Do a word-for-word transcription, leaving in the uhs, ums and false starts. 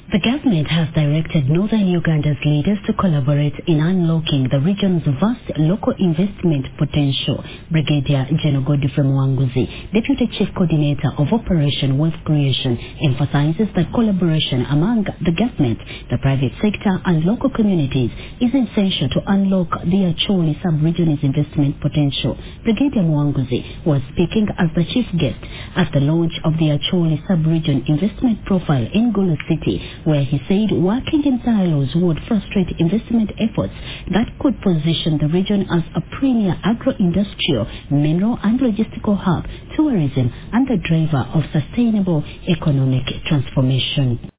The government has directed Northern Uganda's leaders to collaborate in unlocking the region's vast local investment potential. Brigadier General Godfrey Mwanguzi, Deputy Chief Coordinator of Operation Wealth Creation, emphasizes that collaboration among the government, the private sector and local communities is essential to unlock the Acholi sub-region's investment potential. Brigadier Mwanguzi was speaking as the chief guest at the launch of the Acholi sub-region investment profile in Gulu City, where he said working in silos would frustrate investment efforts that could position the region as a premier agro-industrial, mineral and logistical hub, tourism and the driver of sustainable economic transformation.